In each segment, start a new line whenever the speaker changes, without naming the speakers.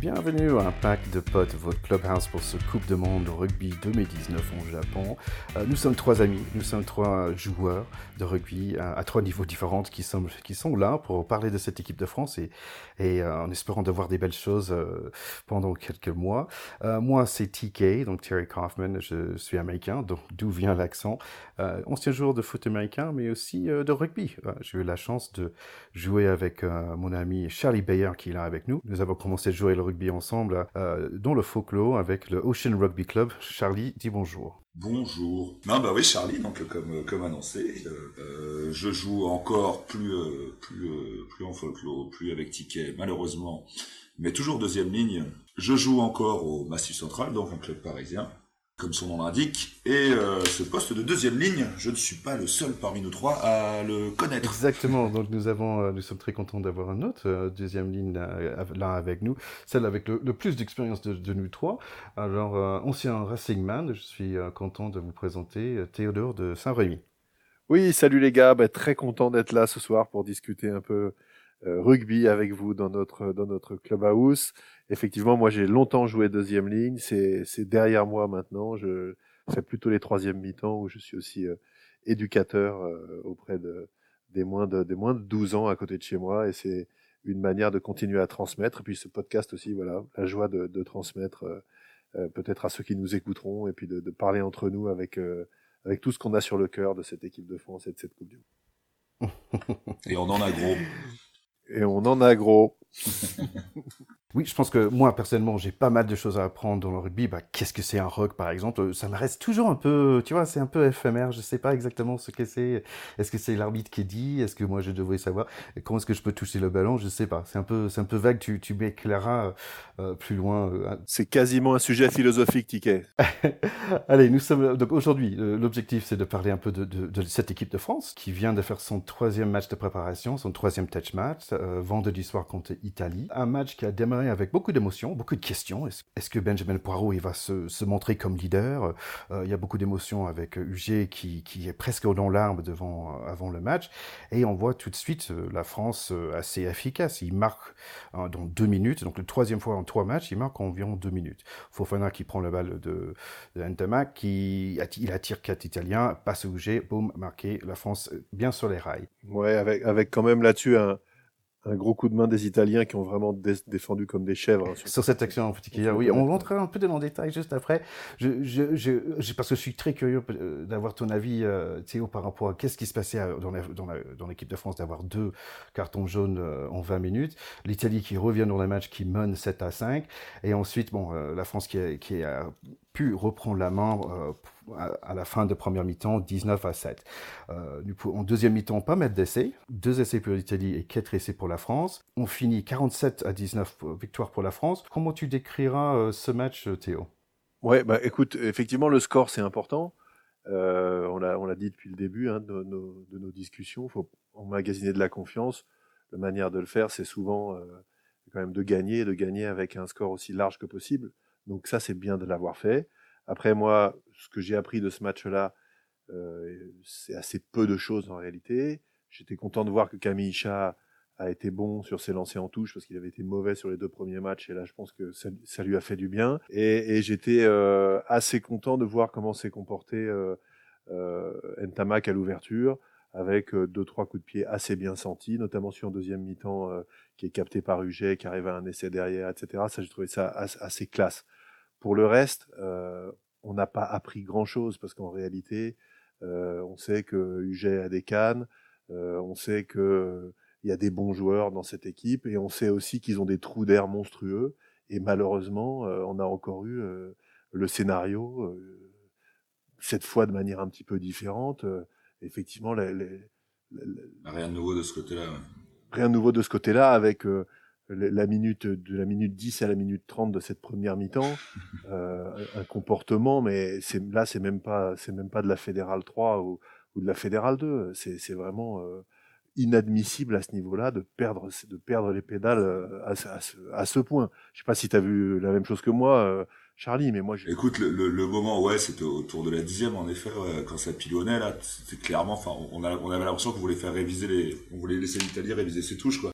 Bienvenue à un pack de potes, votre clubhouse pour ce Coupe de Monde rugby 2019 au Japon. Nous sommes trois amis, nous sommes trois joueurs de rugby à trois niveaux différents qui sont là pour parler de cette équipe de France et en espérant de voir des belles choses pendant quelques mois. Moi, c'est TK, donc Terry Kaufman, je suis américain, donc d'où vient l'accent. Ancien joueur de foot américain, mais aussi de rugby. J'ai eu la chance de jouer avec mon ami Charlie Bayer qui est là avec nous. Nous avons commencé à jouer le rugby ensemble dans le folklore avec le Ocean Rugby Club. Charlie, dis bonjour.
Bonjour. Non, bah oui, Charlie, donc comme annoncé, je joue encore plus en folklore, plus avec Ticket, malheureusement, mais toujours deuxième ligne. Je joue encore au Massif Central, donc un club parisien, comme son nom l'indique, et ce poste de deuxième ligne, je ne suis pas le seul parmi nous trois à le connaître.
Exactement, donc nous sommes très contents d'avoir un autre deuxième ligne là avec nous, celle avec le plus d'expérience de nous trois. Alors, ancien Racing Man, je suis content de vous présenter Théodore de Saint-Rémy.
Oui, salut les gars, très content d'être là ce soir pour discuter un peu rugby avec vous dans notre clubhouse. Effectivement, moi j'ai longtemps joué deuxième ligne, c'est derrière moi maintenant. Je fais plutôt les troisième mi-temps où je suis aussi éducateur auprès des moins de 12 ans à côté de chez moi, et c'est une manière de continuer à transmettre. Et puis ce podcast aussi, voilà, la joie de transmettre peut-être à ceux qui nous écouteront, et puis de parler entre nous avec tout ce qu'on a sur le cœur de cette équipe de France et de cette Coupe du Monde.
Et on en a gros.
Et on en a gros.
Oui, je pense que moi, personnellement, j'ai pas mal de choses à apprendre dans le rugby. Qu'est-ce que c'est un ruck, par exemple? Ça me reste toujours un peu, tu vois, c'est un peu éphémère. Je sais pas exactement ce que c'est. Est-ce que c'est l'arbitre qui dit? Est-ce que moi, je devrais savoir? Comment est-ce que je peux toucher le ballon? Je sais pas. C'est un peu vague. Tu m'éclaireras plus loin.
C'est quasiment un sujet philosophique, Ticket.
Allez, nous sommes donc aujourd'hui. L'objectif, c'est de parler un peu de cette équipe de France qui vient de faire son troisième match de préparation, son troisième touch match, vendredi soir contre Italie. Un match qui a démarré avec beaucoup d'émotions, beaucoup de questions. Est-ce que Benjamin Poirot il va se montrer comme leader? Il y a beaucoup d'émotions avec UG qui est presque dans l'arbre avant le match. Et on voit tout de suite la France assez efficace. Il marque dans 2 minutes. Donc, la troisième fois en 3 matchs, il marque environ 2 minutes. Fofana qui prend la balle de Ntamak, il attire 4 Italiens, passe au UG, boum, marqué. La France bien sur les rails.
Ouais, avec quand même là-dessus un gros coup de main des Italiens qui ont vraiment défendu comme des chèvres.
Sur cette action en particulier, oui. On rentrera un peu dans le détail juste après. Parce que je suis très curieux d'avoir ton avis, Théo, par rapport à qu'est-ce qui se passait dans l'équipe de France d'avoir 2 cartons jaunes en 20 minutes. L'Italie qui revient dans le match, qui mène 7-5. Et ensuite, la France qui a pu reprendre la main à la fin de première mi-temps, 19-7. En deuxième mi-temps, pas mal d'essais. 2 essais pour l'Italie et 4 essais pour la France. On finit 47-19 victoire pour la France. Comment tu décriras ce match, Théo?
Ouais, écoute, effectivement, le score, c'est important. On l'a dit depuis le début de nos discussions. Il faut emmagasiner de la confiance. La manière de le faire, c'est souvent quand même de gagner avec un score aussi large que possible. Donc ça, c'est bien de l'avoir fait. Après, moi, ce que j'ai appris de ce match-là, c'est assez peu de choses en réalité. J'étais content de voir que Camille Hichat a été bon sur ses lancers en touche parce qu'il avait été mauvais sur les 2 premiers matchs, et là je pense que ça lui a fait du bien, et j'étais assez content de voir comment s'est comporté Ntamak à l'ouverture avec 2-3 coups de pied assez bien sentis, notamment sur un deuxième mi-temps qui est capté par Huget, qui arrive à un essai derrière, etc. Ça, j'ai trouvé ça assez classe. Pour le reste, on n'a pas appris grand-chose parce qu'en réalité, on sait que Huget a des cannes, on sait que il y a des bons joueurs dans cette équipe, et on sait aussi qu'ils ont des trous d'air monstrueux. Et malheureusement, on a encore eu le scénario, cette fois de manière un petit peu différente. Effectivement,
rien de nouveau de ce côté-là. Ouais.
Rien de nouveau de ce côté-là, avec de la minute 10 à la minute 30 de cette première mi-temps, un comportement, mais c'est même pas de la Fédérale 3 ou de la Fédérale 2. C'est vraiment inadmissible à ce niveau-là de perdre les pédales à ce point. Je sais pas si tu as vu la même chose que moi, Charlie, mais moi...
Écoute, le moment, ouais, c'était autour de la 10e, en effet, ouais, quand ça pilonnait, là, c'était clairement, on avait l'impression qu'on voulait faire on voulait laisser l'Italie réviser ses touches, quoi.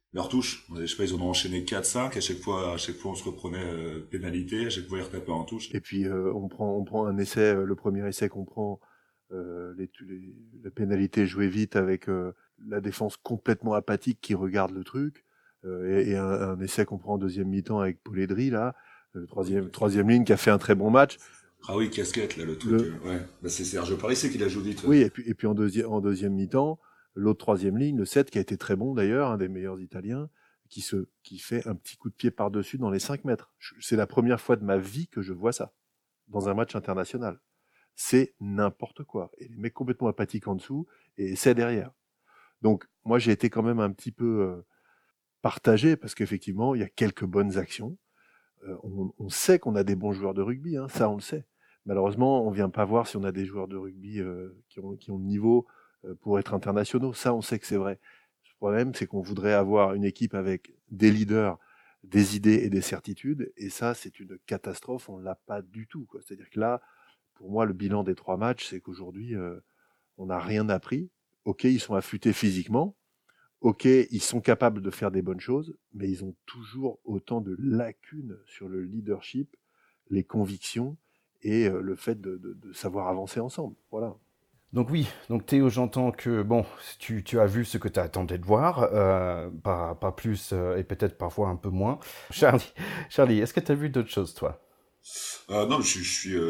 leur touche. Je sais pas, ils en ont enchaîné 4-5. À chaque fois, on se reprenait pénalité. À chaque fois, ils retapaient en touche.
Et puis, on prend un essai, le premier essai qu'on prend, la pénalité jouée vite avec la défense complètement apathique qui regarde le truc, et un essai qu'on prend en deuxième mi-temps avec Polledri, là, troisième ligne qui a fait un très bon match.
Ah oui, casquette, là, le truc. Ouais. Bah, c'est Sergio Parisse qui l'a joué vite.
Oui, et puis en deuxième mi-temps, l'autre troisième ligne, le 7, qui a été très bon d'ailleurs, un des meilleurs Italiens, qui fait un petit coup de pied par-dessus dans les 5 mètres. C'est la première fois de ma vie que je vois ça, dans un match international. C'est n'importe quoi. Et les mecs complètement apathiques en dessous, et c'est derrière. Donc, moi, j'ai été quand même un petit peu partagé, parce qu'effectivement, il y a quelques bonnes actions. On sait qu'on a des bons joueurs de rugby, hein, ça on le sait. Malheureusement, on vient pas voir si on a des joueurs de rugby qui ont le niveau pour être internationaux. Ça, on sait que c'est vrai. Le problème, c'est qu'on voudrait avoir une équipe avec des leaders, des idées et des certitudes, et ça, c'est une catastrophe. On l'a pas du tout, quoi. C'est-à-dire que là, pour moi, le bilan des 3 matchs, c'est qu'aujourd'hui, on n'a rien appris. Ok, ils sont affûtés physiquement. Ok, ils sont capables de faire des bonnes choses, mais ils ont toujours autant de lacunes sur le leadership, les convictions et le fait de savoir avancer ensemble. Voilà.
Donc oui, donc Théo, j'entends que bon, tu as vu ce que tu attendais de voir, pas plus et peut-être parfois un peu moins. Charlie, est-ce que tu as vu d'autres choses, toi?
Non, je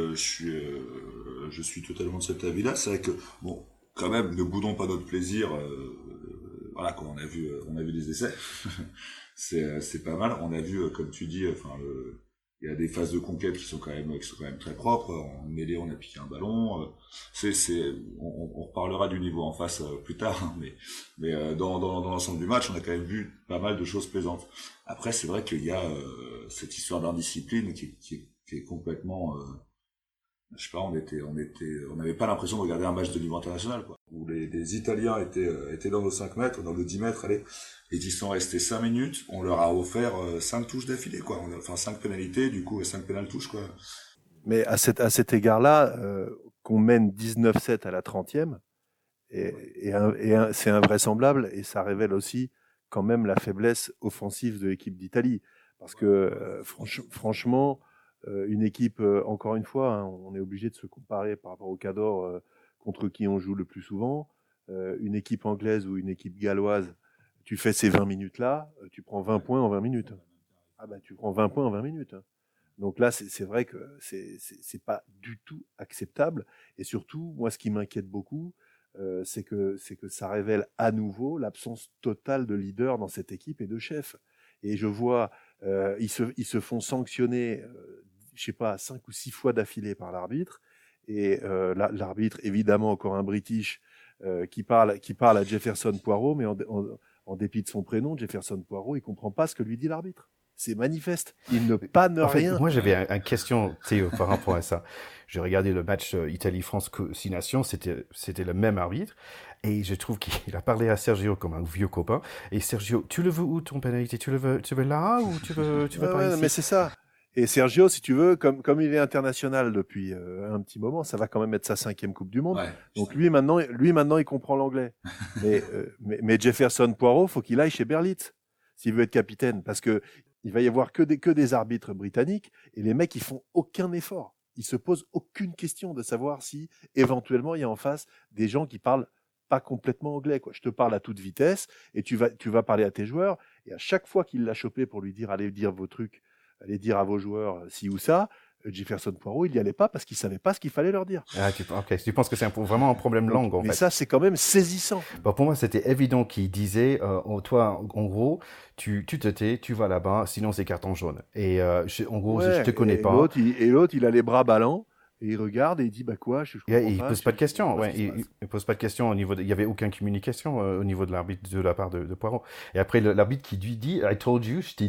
suis totalement de cet avis-là. C'est vrai que bon, quand même, ne boudons pas notre plaisir. Voilà, quand on a vu des essais, c'est pas mal. On a vu, comme tu dis, enfin, il y a des phases de conquête qui sont quand même très propres. En mêlée, on a piqué un ballon. On reparlera du niveau en face plus tard, hein, mais dans l'ensemble du match, on a quand même vu pas mal de choses plaisantes. Après, c'est vrai qu'il y a cette histoire d'indiscipline qui est complètement je sais pas, on n'avait pas l'impression de regarder un match de niveau international, quoi. Où les Italiens étaient dans nos 5 mètres, dans le 10 mètres, allez, et ils sont restés 5 minutes, on leur a offert 5 touches d'affilée, quoi. Enfin, 5 pénalités, du coup, 5 pénales touches, quoi.
Mais à cet égard-là, qu'on mène 19-7 à la 30e, c'est invraisemblable, et ça révèle aussi quand même la faiblesse offensive de l'équipe d'Italie. Parce que, franchement, une équipe, encore une fois, hein, on est obligé de se comparer par rapport au Cador contre qui on joue le plus souvent. Une équipe anglaise ou une équipe galloise, tu fais ces 20 minutes-là, tu prends 20 points en 20 minutes. Ah ben, tu prends 20 points en 20 minutes. Donc là, c'est vrai que c'est pas du tout acceptable. Et surtout, moi, ce qui m'inquiète beaucoup, c'est que ça révèle à nouveau l'absence totale de leader dans cette équipe et de chef. Et je vois, ils se font sanctionner, je sais pas, 5 ou 6 fois d'affilée par l'arbitre. Et l'arbitre, évidemment, encore un British, qui parle à Jefferson Poirot, mais en dépit de son prénom, Jefferson Poirot, il comprend pas ce que lui dit l'arbitre. C'est manifeste. Il ne panne rien.
Moi, j'avais une question, Théo, par rapport à ça. J'ai regardé le match Italie-France 6 Nations, c'était le même arbitre. Et je trouve qu'il a parlé à Sergio comme un vieux copain. Et Sergio, tu le veux où ton pénalité? Tu veux là ou tu veux pas ici?
Mais c'est ça. Et Sergio, si tu veux, comme il est international depuis un petit moment, ça va quand même être sa 5e Coupe du Monde. Ouais, donc lui maintenant, il comprend l'anglais. mais Jefferson Poirot, faut qu'il aille chez Berlitz s'il veut être capitaine, parce que il va y avoir que des arbitres britanniques, et les mecs, ils font aucun effort. Ils se posent aucune question de savoir si, éventuellement, il y a en face des gens qui parlent pas complètement anglais, quoi. Je te parle à toute vitesse, et tu vas parler à tes joueurs, et à chaque fois qu'il l'a chopé pour lui dire, allez dire vos trucs, allez dire à vos joueurs ci ou ça, Jefferson Poirot, il n'y allait pas parce qu'il savait pas ce qu'il fallait leur dire.
Ah, tu penses que c'est vraiment un problème langue, en fait.
Mais ça, c'est quand même saisissant.
Bon, pour moi, c'était évident qu'il disait, toi, en gros, tu te tais, tu vas là-bas, sinon c'est carton jaune. Et en gros, si je te connais pas.
L'autre, il a les bras ballants. Et il regarde et il dit bah quoi, je comprends
il
pas.
Pose pas de questions. Ouais, il pose pas de questions au niveau il y avait aucune communication au niveau de l'arbitre de la part de Poirot. Et après l'arbitre qui lui dit I told you, je t'ai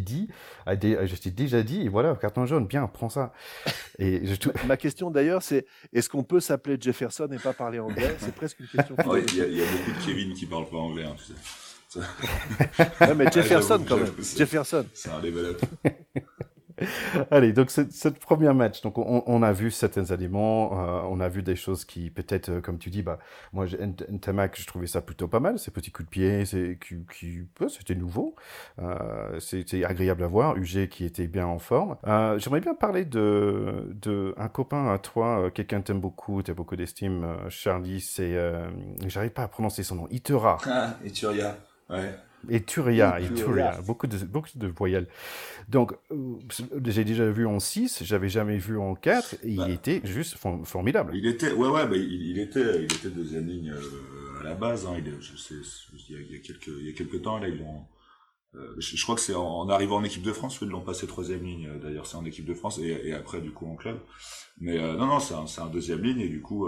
déjà dit, et voilà, carton jaune, bien, prends ça. Et
ma question d'ailleurs, c'est est-ce qu'on peut s'appeler Jefferson et pas parler anglais? C'est presque une question.
Il y a beaucoup de Kevin qui parlent pas anglais, hein, tu sais.
Ouais, mais Jefferson quand même. Jefferson.
C'est un level up.
Allez, donc cette première match, donc on a vu certains éléments, on a vu des choses qui peut-être, comme tu dis, bah moi Ntamak, je trouvais ça plutôt pas mal, ces petits coups de pied, c'était nouveau, c'était agréable à voir. UG qui était bien en forme. J'aimerais bien parler de un copain à toi, quelqu'un que t'aimes beaucoup, t'as beaucoup d'estime, Charlie, j'arrive pas à prononcer son nom, Itera.
Ah, et Turia, ouais.
Et Turia, beaucoup de voyelles. Donc, j'ai déjà vu en 6, j'avais jamais vu en 4, et il
Bah,
était juste formidable.
il était deuxième ligne à la base. Hein, je sais, il y a quelques temps, là, ils l'ont. Je crois que c'est en arrivant en équipe de France qu'ils l'ont passé troisième ligne. D'ailleurs, c'est en équipe de France et après du coup en club. Mais non, c'est un deuxième ligne et du coup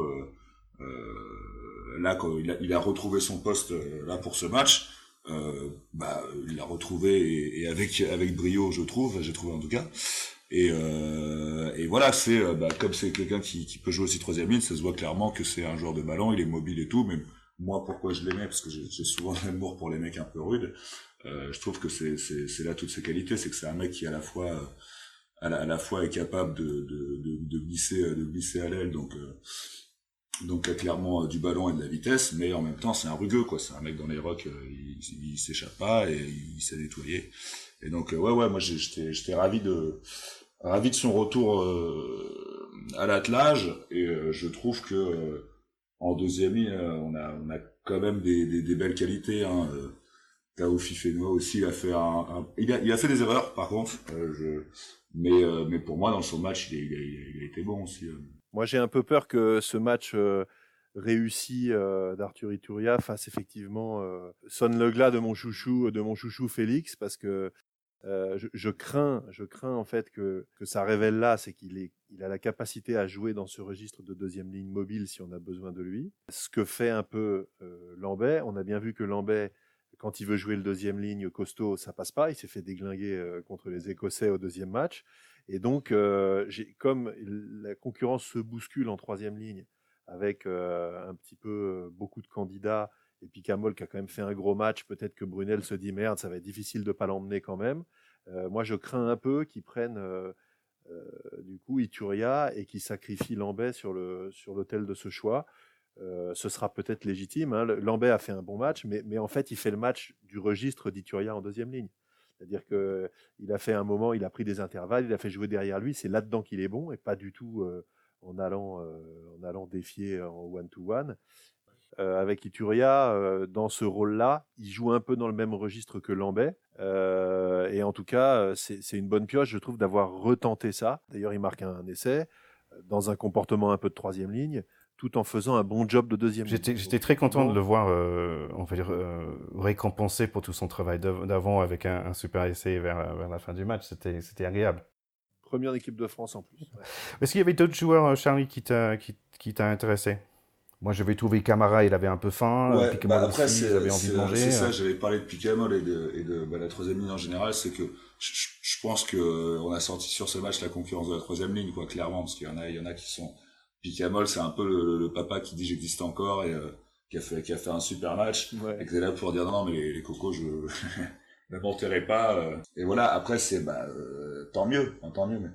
là, quand il a retrouvé son poste là pour ce match. Il l'a retrouvé et avec brio, je trouve, j'ai trouvé en tout cas. Et voilà, comme c'est quelqu'un qui peut jouer aussi troisième ligne, ça se voit clairement que c'est un joueur de ballon, il est mobile et tout. Mais moi, pourquoi je l'aimais, parce que j'ai souvent un amour pour les mecs un peu rudes. Je trouve que c'est là toutes ses qualités, c'est que c'est un mec qui à la fois est capable de glisser à l'aile, donc clairement du ballon et de la vitesse, mais en même temps c'est un rugueux quoi, c'est un mec dans les rocks, il s'échappe pas et il sait nettoyer. Et donc ouais, moi j'étais ravi de son retour à l'attelage et je trouve que en deuxième ligne on a quand même des belles qualités. Hein. Tao Fifenoa aussi, il a fait des erreurs par contre, mais pour moi dans son match il a été bon aussi.
Moi, j'ai un peu peur que ce match réussi d'Arthur Ituria fasse effectivement sonne le glas de mon chouchou Félix, parce que je crains en fait que ça révèle là, c'est il a la capacité à jouer dans ce registre de deuxième ligne mobile si on a besoin de lui. Ce que fait un peu Lambay, on a bien vu que Lambay, quand il veut jouer le deuxième ligne costaud, ça passe pas. Il s'est fait déglinguer contre les Écossais au deuxième match. Et donc, comme la concurrence se bouscule en troisième ligne, avec un petit peu beaucoup de candidats, et puis Camol qui a quand même fait un gros match, peut-être que Brunel se dit merde, ça va être difficile de pas l'emmener quand même. Moi, je crains un peu qu'ils prennent du coup Ituria et qu'ils sacrifient Lambay sur l'autel de ce choix. Ce sera peut-être légitime. Hein. Lambay a fait un bon match, mais en fait, il fait le match du registre d'Ituria en deuxième ligne. C'est-à-dire qu'il a fait un moment, il a pris des intervalles, il a fait jouer derrière lui, c'est là-dedans qu'il est bon, et pas du tout en allant défier en one-to-one. Avec Ituria, dans ce rôle-là, il joue un peu dans le même registre que Lambay. Et en tout cas, c'est une bonne pioche, je trouve, d'avoir retenté ça. D'ailleurs, il marque un essai dans un comportement un peu de troisième ligne, tout en faisant un bon job de deuxième ligne.
J'étais très content de le voir, on va dire, récompensé pour tout son travail d'avant avec un super essai vers la fin du match. C'était agréable.
Première équipe de France en plus. Ouais.
Est-ce qu'il y avait d'autres joueurs, Charlie, qui t'a intéressé? Moi, j'avais trouvé Camara, il avait un peu faim.
Ouais,
Picamol
après,
aussi, il avait envie de manger.
C'est ça, j'avais parlé de Picamol et de la troisième ligne en général, c'est que je pense que on a senti sur ce match la concurrence de la troisième ligne, quoi, clairement, parce qu'il y en a qui sont. Picamol, c'est un peu le papa qui dit j'existe encore et qui a fait un super match, ouais. Et qui est là pour dire non mais les cocos, je ne m'enterrai pas. Et voilà, après c'est tant mieux, mais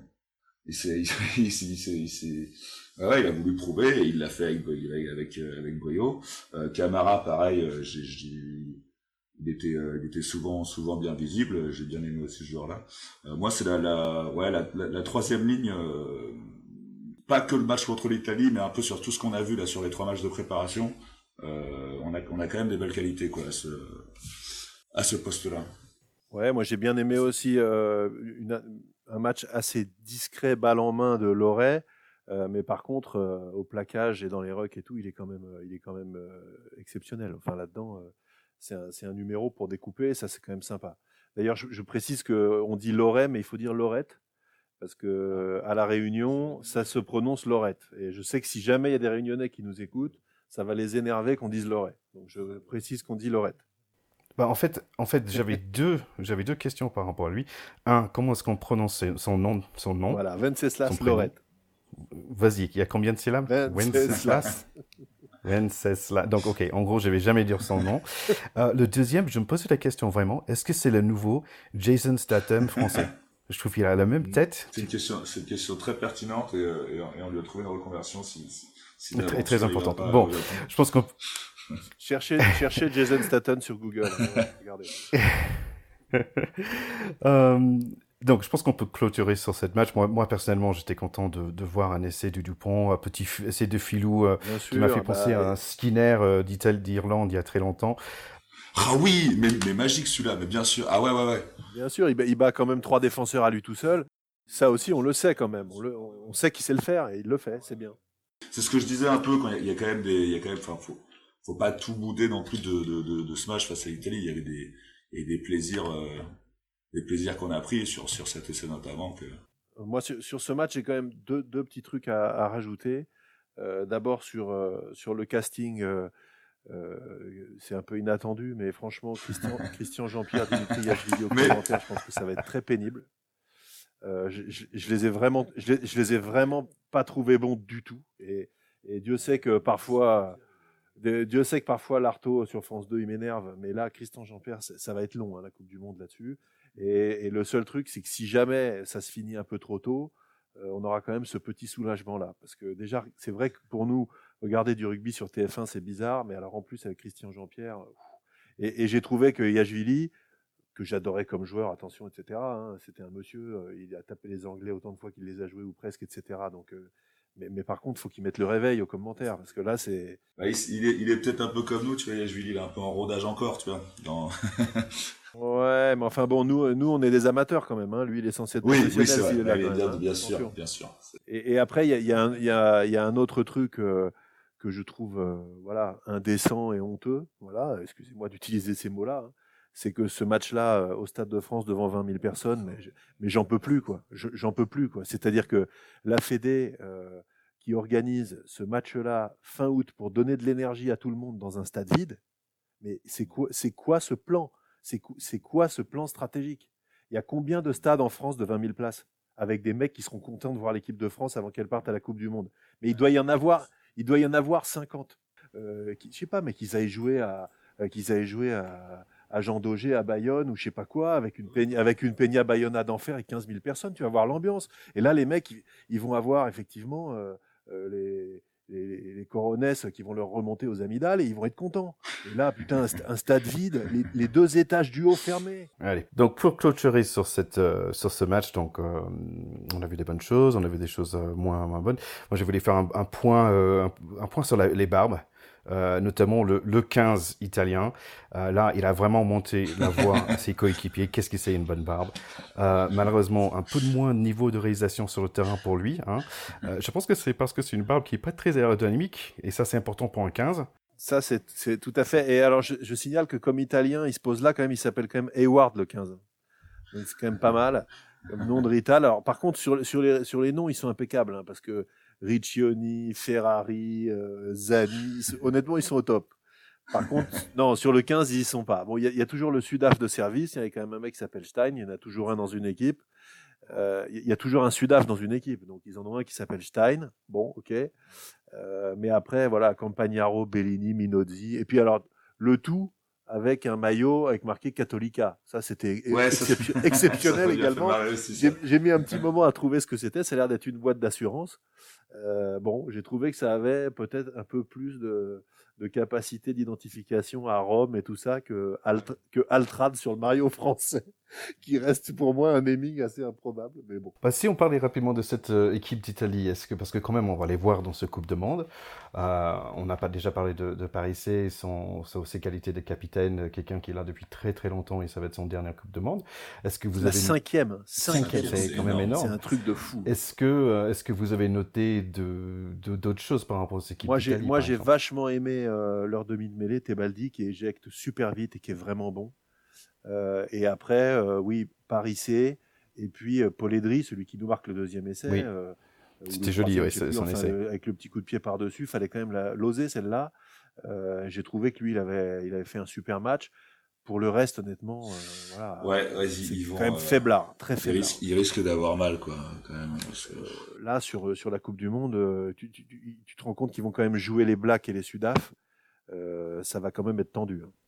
il a voulu prouver et il l'a fait avec brio. Camara, pareil, il était souvent bien visible. J'ai bien aimé aussi ce joueur-là. Moi, c'est la troisième ligne. Pas que le match contre l'Italie, mais un peu sur tout ce qu'on a vu là sur les 3 matchs de préparation. On a quand même des belles qualités quoi à ce poste-là.
Ouais, moi j'ai bien aimé aussi un match assez discret, balle en main de Loret, mais par contre au plaquage et dans les rucks et tout, il est quand même exceptionnel. Enfin là-dedans, c'est un numéro pour découper, et ça c'est quand même sympa. D'ailleurs, je précise qu'on dit Loret, mais il faut dire Lorette. Parce que à la Réunion, ça se prononce Lorette. Et je sais que si jamais il y a des Réunionnais qui nous écoutent, ça va les énerver qu'on dise Lorette. Donc je précise qu'on dit Lorette.
Bah en fait, j'avais deux questions par rapport à lui. Un, comment est-ce qu'on prononce son nom?
Voilà, Wenceslas Lorette.
Vas-y, il y a combien de syllabes? Wenceslas. Wenceslas. Donc, ok, en gros, je vais jamais dire son nom. Le deuxième, je me posais la question vraiment, est-ce que c'est le nouveau Jason Statham français? Je trouve qu'il a la même tête.
C'est une question très pertinente et on lui a trouvé une reconversion si
très, très importante.
pas,
bon, je pense qu'on...
Cherchez Jason Statham sur Google. Regardez.
Donc, je pense qu'on peut clôturer sur cette match. Moi personnellement, j'étais content de voir un essai du Dupont, un petit essai de Filou qui m'a fait penser à un Skinner d'Irlande il y a très longtemps.
Ah oui, mais magique celui-là, mais bien sûr. Ah ouais.
Bien sûr, il bat quand même 3 défenseurs à lui tout seul. Ça aussi, on le sait quand même. On sait qu'il sait le faire et il le fait, c'est bien.
C'est ce que je disais un peu quand il y a quand même enfin, faut pas tout bouder non plus de ce match face à l'Italie. Il y avait des plaisirs qu'on a pris sur cet essai notamment que.
Moi, sur ce match, j'ai quand même deux petits trucs à rajouter. D'abord sur le casting. C'est un peu inattendu, mais franchement, Christian Jean-Pierre, Dimitri Yachvili au commentaire, je pense que ça va être très pénible. Je les ai vraiment pas trouvés bons du tout. Et Dieu sait que parfois l'Arto sur France 2 il m'énerve, mais là Christian Jean-Pierre, ça va être long la Coupe du Monde là-dessus. Et le seul truc, c'est que si jamais ça se finit un peu trop tôt, on aura quand même ce petit soulagement là, parce que déjà c'est vrai que pour nous regarder du rugby sur TF1 c'est bizarre, mais alors en plus avec Christian Jean-Pierre, et j'ai trouvé que Yachvili, que j'adorais comme joueur, attention, etc. C'était un monsieur, il a tapé les Anglais autant de fois qu'il les a joués ou presque, etc. Donc, mais par contre, il faut qu'il mette le réveil aux commentaires, parce que là, c'est...
Bah, il est peut-être un peu comme nous, tu vois, Yachvili, il est un peu en rodage encore, tu vois.
Ouais, mais enfin bon, nous, on est des amateurs quand même. Lui, il est censé être
professionnel. Oui, c'est
s'il est là,
bien sûr.
Et après, il y a un autre truc que je trouve indécent et honteux. Voilà, excusez-moi d'utiliser ces mots-là. C'est que ce match-là, au Stade de France, devant 20 000 personnes, mais j'en peux plus, quoi. J'en peux plus, quoi. C'est-à-dire que la Fédé qui organise ce match-là fin août pour donner de l'énergie à tout le monde dans un stade vide, mais c'est quoi ce plan ? C'est quoi ce plan stratégique ? Il y a combien de stades en France de 20 000 places avec des mecs qui seront contents de voir l'équipe de France avant qu'elle parte à la Coupe du Monde ? Mais il doit y en avoir 50. Je sais pas, mais qu'ils aillent jouer à Jean Daugé à Bayonne ou je sais pas quoi, avec une Peña Bayona d'enfer et 15 000 personnes, tu vas voir l'ambiance. Et là, les mecs, ils vont avoir effectivement les coronesses qui vont leur remonter aux amygdales et ils vont être contents. Et là, putain, un stade vide, les 2 étages du haut fermés.
Allez, donc pour clôturer sur ce match, donc on a vu des bonnes choses, on a vu des choses moins bonnes. Moi, je voulais faire un point sur les barbes. Notamment le 15 italien. Là, il a vraiment monté la voix à ses coéquipiers. Qu'est-ce que c'est une bonne barbe. Malheureusement, un peu de moins de niveau de réalisation sur le terrain pour lui. Je pense que c'est parce que c'est une barbe qui n'est pas très aérodynamique. Et ça, c'est important pour un 15.
Ça, c'est tout à fait. Et alors, je signale que comme italien, il se pose là quand même. Il s'appelle quand même Hayward, le 15. Donc, c'est quand même pas mal comme nom de Rital. Alors, par contre, sur les noms, ils sont impeccables. Parce que Riccioni, Ferrari, Zani, honnêtement, ils sont au top. Par contre, non, sur le 15, ils y sont pas. Bon, il y a toujours le Sudaf de service. Il y a quand même un mec qui s'appelle Stein. Il y en a toujours un dans une équipe. Il y a toujours un Sudaf dans une équipe. Donc, ils en ont un qui s'appelle Stein. Bon, ok. Mais après, voilà, Campagnaro, Bellini, Minozzi. Et puis, alors, le tout avec un maillot avec marqué Cattolica. Ça, c'était exceptionnel également. J'ai mis un petit moment à trouver ce que c'était. Ça a l'air d'être une boîte d'assurance. Bon, j'ai trouvé que ça avait peut-être un peu plus de capacité d'identification à Rome et tout ça que Altrad sur le maillot français, qui reste pour moi un naming assez improbable, mais bon.
Si on parlait rapidement de cette équipe d'Italie, parce que quand même on va les voir dans ce Coupe du Monde, on n'a pas déjà parlé de Parissé, ses qualités de capitaine, quelqu'un qui est là depuis très très longtemps et ça va être son dernière Coupe du Monde. Est-ce que vous avez
cinquième,
c'est quand même énorme.
C'est un truc de fou.
Est-ce que vous avez noté d'autres choses par rapport à cette équipe d'Italie?
Moi j'ai vachement aimé leur demi de mêlée, Tebaldi, qui éjecte super vite et qui est vraiment bon. Et après, Parissé, et puis Polledri, celui qui nous marque le deuxième essai.
Oui. C'était joli, son essai.
Avec le petit coup de pied par-dessus, il fallait quand même l'oser, celle-là. J'ai trouvé que lui, il avait fait un super match. Pour le reste, honnêtement, voilà.
Ils vont
quand même faiblard, très faiblard.
Ils risquent d'avoir mal, quoi, quand même.
Là, sur la Coupe du Monde, tu te rends compte qu'ils vont quand même jouer les Blacks et les Sudaf. Ça va quand même être tendu.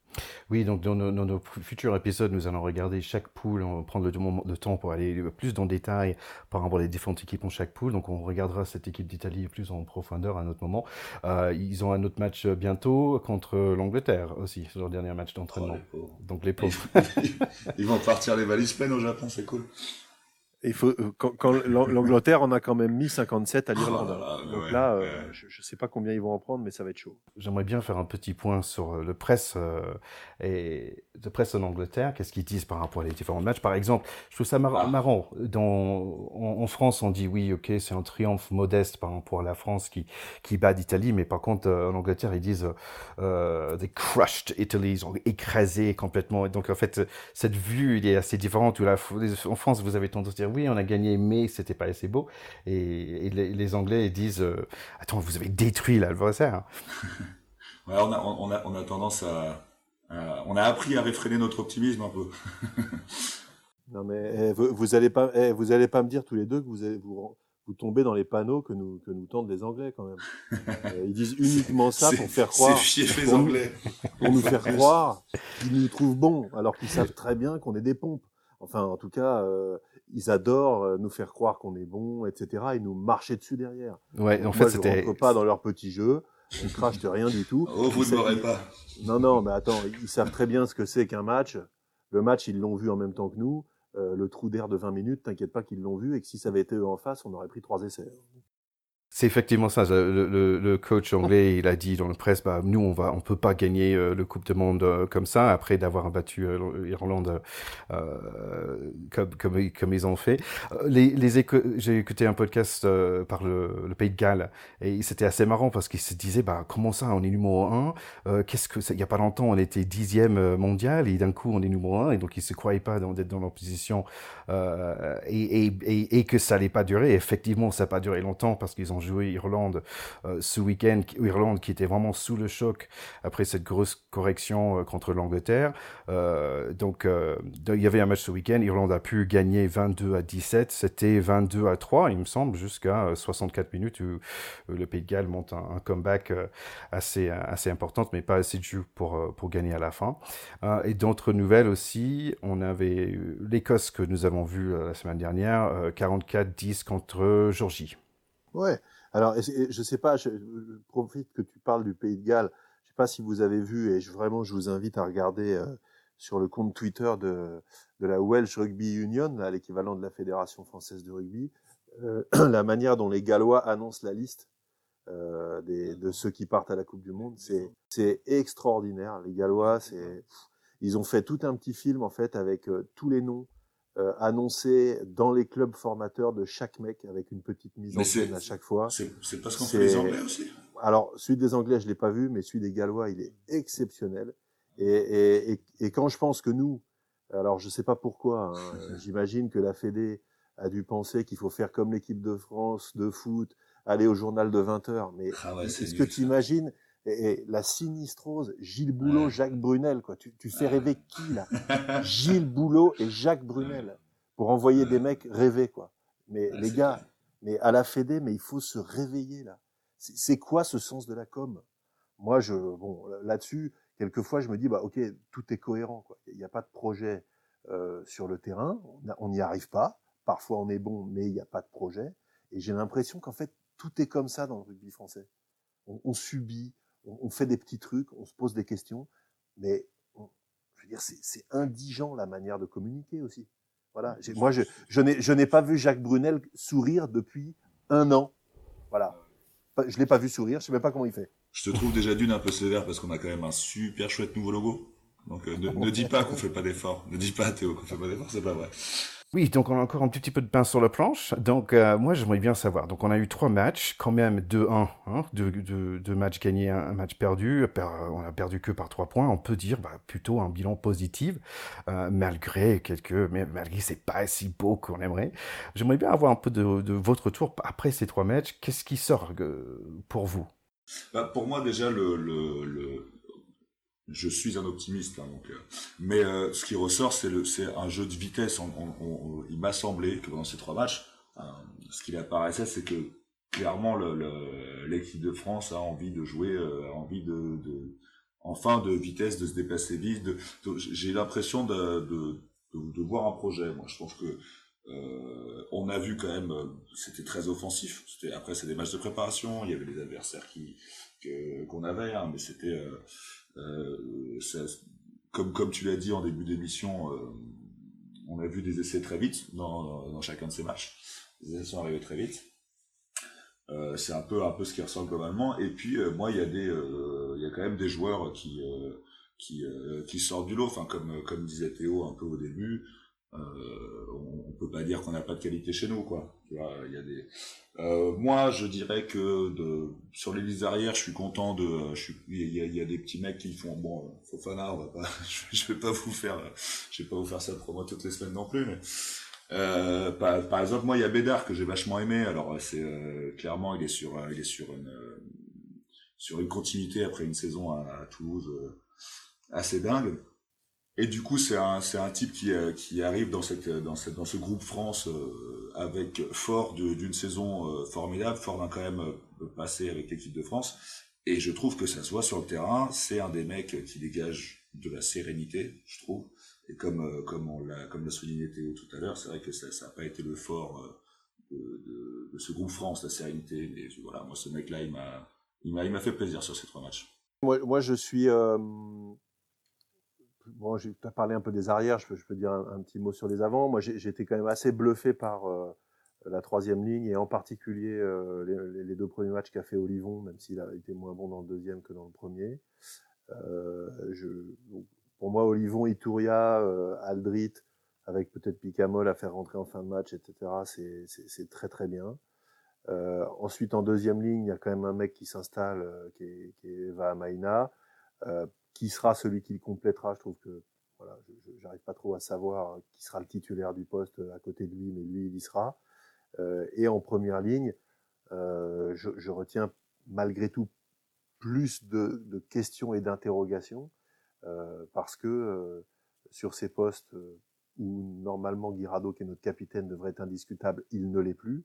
Oui, donc dans nos futurs épisodes, nous allons regarder chaque poule, on va prendre le temps pour aller plus dans le détail par rapport aux différentes équipes en chaque poule. Donc on regardera cette équipe d'Italie plus en profondeur à un autre moment. Ils ont un autre match bientôt contre l'Angleterre aussi, c'est leur dernier match
Oh,
d'entraînement.
les pauvres.
Donc les pauvres.
Ils vont partir les valises pleines au Japon, c'est cool.
Il faut, quand l'Angleterre en a quand même mis 57 à
Oh
l'Irlande.
là là,
Donc
ouais,
là,
ouais.
je ne sais pas combien ils vont en prendre, mais ça va être chaud.
J'aimerais bien faire un petit point sur le presse et de presse en Angleterre. Qu'est-ce qu'ils disent par rapport à les différents matchs? Par exemple, je trouve ça marrant. En France, on dit oui, ok, c'est un triomphe modeste par rapport à la France qui bat l'Italie, mais par contre, en Angleterre, ils disent they crushed Italy, ils ont écrasé complètement. Et donc, en fait, cette vue, il est assez différente. En France, vous avez tendance à dire oui, on a gagné, mais c'était pas assez beau. Et les Anglais ils disent attends, vous avez détruit l'adversaire.
Ouais, on a tendance on a appris à réfréner notre optimisme un peu.
Non mais vous allez pas me dire tous les deux que vous tombez dans les panneaux que nous tendent les Anglais quand même. Ils disent uniquement ça pour faire croire,
C'est fief les Anglais.
pour nous faire croire qu'ils nous trouvent bons, alors qu'ils savent très bien qu'on est des pompes. Enfin, en tout cas, ils adorent nous faire croire qu'on est bons, etc. Et nous marcher dessus derrière.
Ouais,
Donc
en fait,
moi, je
c'était.
rentre pas dans leur petit jeu. On crache de rien du tout.
Oh, vous ne m'aurez pas.
Non, mais attends, ils savent très bien ce que c'est qu'un match. Le match, ils l'ont vu en même temps que nous. Le trou d'air de 20 minutes, t'inquiète pas qu'ils l'ont vu et que si ça avait été eux en face, on aurait pris 3 essais.
C'est effectivement ça. Le coach anglais, il a dit dans la presse, bah, nous, on peut pas gagner le Coupe du Monde comme ça après d'avoir battu l'Irlande comme ils ont fait. J'ai écouté un podcast par le Pays de Galles et c'était assez marrant parce qu'ils se disaient, bah, comment ça, on est numéro 1 il y a pas longtemps, on était 10e mondial et d'un coup, on est numéro 1 et donc ils se croyaient pas d'être dans leur position et que ça allait pas durer. Et effectivement, ça n'a pas duré longtemps parce qu'ils ont joué Irlande ce week-end, Irlande qui était vraiment sous le choc après cette grosse correction contre l'Angleterre. Donc il y avait un match ce week-end, Irlande a pu gagner 22-17, c'était 22-3 il me semble, jusqu'à 64 minutes où le Pays de Galles monte un comeback assez important, mais pas assez dur pour gagner à la fin. Et d'autres nouvelles aussi, on avait l'Écosse que nous avons vu la semaine dernière, 44-10 contre Géorgie.
Ouais. Alors, je sais pas, je profite que tu parles du Pays de Galles. Je sais pas si vous avez vu, et vraiment, je vous invite à regarder sur le compte Twitter de la Welsh Rugby Union, là, l'équivalent de la Fédération française de rugby, la manière dont les Gallois annoncent la liste de ceux qui partent à la Coupe du Monde, c'est extraordinaire. Les Gallois, ils ont fait tout un petit film en fait avec tous les noms annoncés dans les clubs formateurs de chaque mec avec une petite mise en scène à chaque fois.
C'est parce qu'on fait les Anglais aussi.
Alors, celui des Anglais, je l'ai pas vu, mais celui des Gallois, il est exceptionnel. Et quand je pense que nous, alors je sais pas pourquoi, hein, j'imagine que la Fédé a dû penser qu'il faut faire comme l'équipe de France de foot, aller au journal de 20 heures. Mais est-ce que tu imagines la sinistrose, Gilles Boulot, Jacques Brunel, quoi. Tu fais rêver qui, là? Gilles Boulot et Jacques Brunel. Pour envoyer des mecs rêver, quoi. Mais les gars, mais à la Fédé, mais il faut se réveiller, là. C'est quoi ce sens de la com? Moi, bon, là-dessus, quelquefois, je me dis, bah, ok, tout est cohérent, quoi. Il n'y a pas de projet sur le terrain. On n'y arrive pas. Parfois, on est bon, mais il n'y a pas de projet. Et j'ai l'impression qu'en fait, tout est comme ça dans le rugby français. On subit, on fait des petits trucs, on se pose des questions, mais je veux dire, c'est indigent la manière de communiquer aussi. Voilà. Moi, je n'ai pas vu Jacques Brunel sourire depuis 1 an. Voilà. Je l'ai pas vu sourire, je sais même pas comment il fait.
Je te trouve déjà d'une un peu sévère parce qu'on a quand même un super chouette nouveau logo. Donc ne dis pas qu'on fait pas d'efforts. Ne dis pas à Théo qu'on fait pas d'efforts, c'est pas vrai.
Oui, donc on a encore un petit peu de pain sur la planche. Donc moi j'aimerais bien savoir. Donc on a eu 3 matchs, quand même 2-1, hein, deux matchs gagnés, un match perdu. On a perdu que par 3 points. On peut dire plutôt un bilan positif, malgré c'est pas si beau qu'on aimerait. J'aimerais bien avoir un peu de votre tour après ces 3 matchs. Qu'est-ce qui sort pour vous?
Pour moi déjà je suis un optimiste, hein, donc, mais ce qui ressort, c'est un jeu de vitesse. Il m'a semblé que dans ces 3 matchs, ce qui apparaissait, c'est que clairement l'équipe de France a envie de jouer, a envie en fin de vitesse, de se déplacer vite. J'ai l'impression de voir un projet. Moi, je pense que on a vu quand même, c'était très offensif. Après, c'est des matchs de préparation. Il y avait des adversaires qu'on avait, hein, mais c'était comme tu l'as dit en début d'émission. On a vu des essais très vite dans chacun de ces matchs. Les essais sont arrivés très vite. C'est un peu ce qui ressort globalement. Et puis moi, il y a quand même des joueurs qui sortent du lot. Enfin, comme disait Théo un peu au début, on peut pas dire qu'on n'a pas de qualité chez nous, quoi. Tu vois, il y a des. Moi, je dirais que sur les listes arrière, je suis content il y a des petits mecs qui le font. Bon, Fofana, on va pas, je vais pas vous faire ça promo toutes les semaines non plus, mais. Par exemple, moi, il y a Bédard que j'ai vachement aimé. Alors, c'est clairement, il est sur une continuité après une saison à Toulouse assez dingue. Et du coup, c'est un type qui arrive dans ce groupe France avec fort d'une saison formidable, fort d'un quand même passé avec l'équipe de France. Et je trouve que ça se voit sur le terrain. C'est un des mecs qui dégage de la sérénité, je trouve. Et comme l'a souligné Théo tout à l'heure, c'est vrai que ça n'a pas été le fort de ce groupe France, la sérénité. Mais voilà, moi, ce mec-là, il m'a fait plaisir sur ces 3 matchs.
Moi je suis. Bon, tu as parlé un peu des arrières, je peux dire un petit mot sur les avants. Moi, j'étais quand même assez bluffé par la troisième ligne et en particulier les 2 premiers matchs qu'a fait Olivon, même s'il a été moins bon dans le deuxième que dans le premier. Pour moi, Olivon, Iturria, Aldrit, avec peut-être Picamol à faire rentrer en fin de match, etc., c'est très très bien. Ensuite, en deuxième ligne, il y a quand même un mec qui s'installe, qui est Eva Maïna, qui sera celui qui le complétera. Je trouve que voilà, j'arrive pas trop à savoir qui sera le titulaire du poste à côté de lui, mais lui, il y sera. Et en première ligne, je retiens malgré tout plus de questions et d'interrogations parce que sur ces postes où normalement Guirado, qui est notre capitaine, devrait être indiscutable, il ne l'est plus.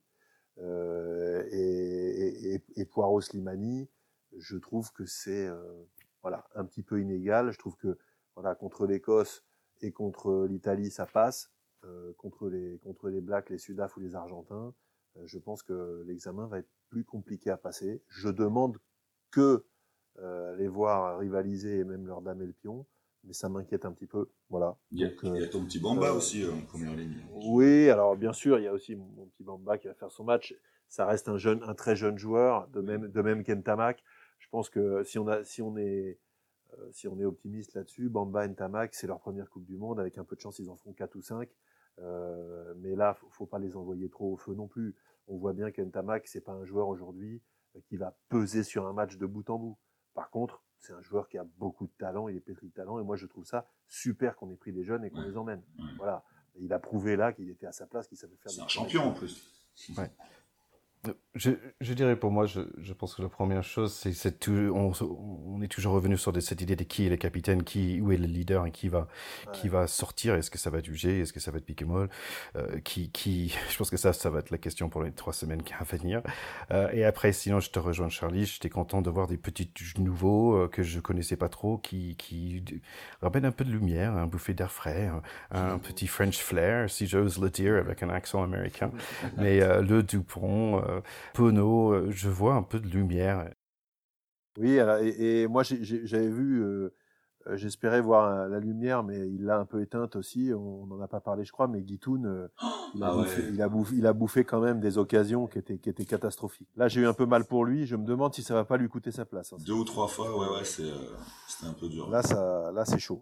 Et Poirot Slimani, je trouve que c'est voilà, un petit peu inégal. Je trouve que voilà, contre l'Écosse et contre l'Italie, ça passe. Contre les Blacks, les Sudaf ou les Argentins, je pense que l'examen va être plus compliqué à passer. Je demande que les voir rivaliser et même leur damer le pion, mais ça m'inquiète un petit peu. Voilà.
Il y a ton petit Bamba aussi en première ligne.
Oui, alors bien sûr, il y a aussi mon petit Bamba qui va faire son match. Ça reste un très jeune joueur, de même qu'Ntamak. Je pense que si on est optimiste là-dessus, Bamba et Ntamak, c'est leur première Coupe du Monde. Avec un peu de chance, ils en feront 4 ou 5. Mais là, faut pas les envoyer trop au feu non plus. On voit bien qu'Ntamak, c'est pas un joueur aujourd'hui qui va peser sur un match de bout en bout. Par contre, c'est un joueur qui a beaucoup de talent, il est pétri de talent, et moi je trouve ça super qu'on ait pris des jeunes et qu'on les emmène. Voilà. Et il a prouvé là qu'il était à sa place, qu'il savait faire.
C'est un champion en plus.
Ouais. Je dirais pour moi, je pense que la première chose, c'est on est toujours revenu sur cette idée de qui est le capitaine, où est le leader et qui va sortir. Est-ce que ça va être UG, est-ce que ça va être Piquemol, je pense que ça va être la question pour les 3 semaines qui vont venir. Et après, sinon, je te rejoins, Charlie. J'étais content de voir des petits nouveaux que je connaissais pas trop, qui ramènent un peu de lumière, un bouffée d'air frais, un petit French flair, si j'ose le dire, avec un accent américain. Mais le Dupont, Penaud, je vois un peu de lumière.
Oui, et moi j'avais vu, j'espérais voir la lumière, mais il l'a un peu éteinte aussi. On n'en a pas parlé, je crois, mais Guitoun, il a bouffé quand même des occasions qui étaient catastrophiques. Là, j'ai eu un peu mal pour lui. Je me demande si ça va pas lui coûter sa place.
2 ou 3 fois, c'était un peu dur.
Là, c'est chaud.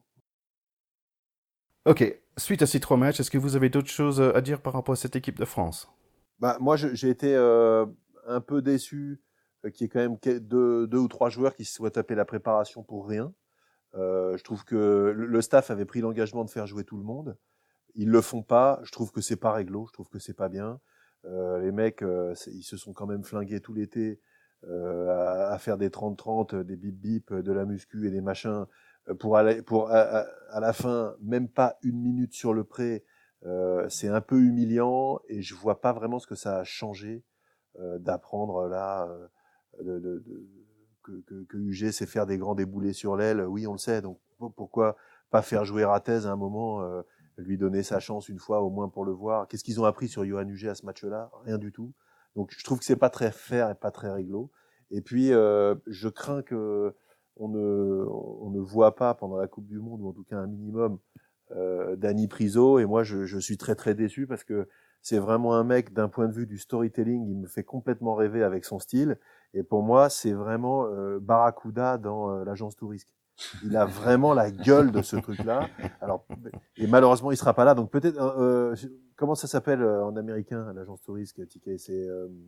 Ok, suite à ces 3 matchs, est-ce que vous avez d'autres choses à dire par rapport à cette équipe de France?
Moi, j'ai été un peu déçu qu'il y ait quand même 2 ou 3 joueurs qui se soient tapés la préparation pour rien. Je trouve que le staff avait pris l'engagement de faire jouer tout le monde. Ils le font pas. Je trouve que c'est pas réglo. Je trouve que c'est pas bien. Les mecs, ils se sont quand même flingués tout l'été à faire des 30-30, des bip-bip, de la muscu et des machins pour aller à la fin, même pas 1 minute sur le pré. C'est un peu humiliant et je vois pas vraiment ce que ça a changé d'apprendre là que UG sait faire des grands déboulés sur l'aile, oui, on le sait. Donc pourquoi pas faire jouer Rattez à un moment, lui donner sa chance une fois au moins pour le voir. Qu'est-ce qu'ils ont appris sur Johan UG à ce match-là? Rien du tout. Donc je trouve que c'est pas très fair et pas très réglo. Et puis je crains que on ne voit pas pendant la Coupe du Monde, ou en tout cas un minimum, Dani Priso. Et moi je suis très très déçu parce que c'est vraiment un mec, d'un point de vue du storytelling, il me fait complètement rêver avec son style. Et pour moi, c'est vraiment Barracuda dans l'agence Tourisque. Il a vraiment la gueule de ce truc-là. Alors, et malheureusement, il sera pas là. Donc peut-être, comment ça s'appelle en américain, l'agence Tourisque, Ticket? C'est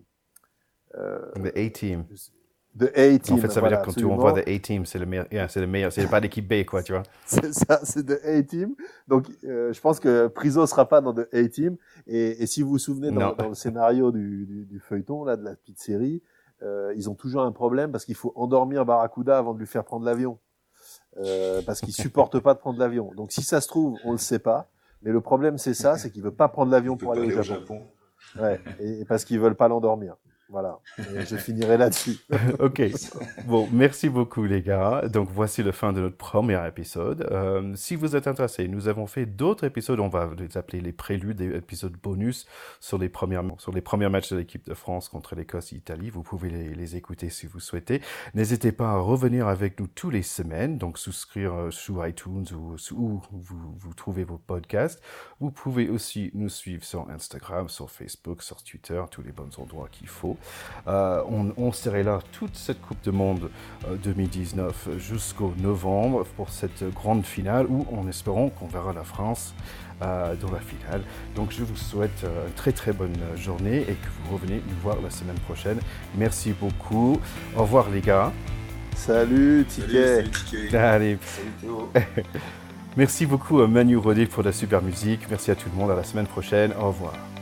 The A-Team.
The A-Team.
En fait, ça veut dire quand tu envoies The A-Team, c'est le meilleur. C'est pas l'équipe B, quoi, tu vois.
C'est ça, c'est The A-Team. Donc, je pense que Priso sera pas dans The A-Team. Et si vous vous souvenez, dans le scénario du feuilleton, là, de la petite série, ils ont toujours un problème parce qu'il faut endormir Barracuda avant de lui faire prendre l'avion. Parce qu'il supporte pas de prendre l'avion. Donc, si ça se trouve, on le sait pas. Mais le problème, c'est ça, c'est qu'il veut pas prendre l'avion pour aller au Japon. Ouais. Et parce qu'ils veulent pas l'endormir. Voilà, et je finirai là-dessus.
Ok, bon, merci beaucoup les gars. Donc voici la fin de notre premier épisode. Si vous êtes intéressés, nous avons fait d'autres épisodes, on va les appeler les préludes, des épisodes bonus sur les premiers matchs de l'équipe de France contre l'Écosse et l'Italie. Vous pouvez les écouter si vous souhaitez. N'hésitez pas à revenir avec nous tous les semaines, donc souscrire sur iTunes ou où vous trouvez vos podcasts. Vous pouvez aussi nous suivre sur Instagram, sur Facebook, sur Twitter, tous les bons endroits qu'il faut. On serait là toute cette Coupe du Monde 2019 jusqu'au novembre pour cette grande finale où en espérant qu'on verra la France dans la finale. Donc je vous souhaite une très très bonne journée et que vous revenez nous voir la semaine prochaine. Merci beaucoup. Au revoir les gars.
Salut Ticket.
Salut Ticket.
Allez.
Salut Théo.
Merci beaucoup à Manu Rodet pour la super musique. Merci à tout le monde. À la semaine prochaine. Au revoir.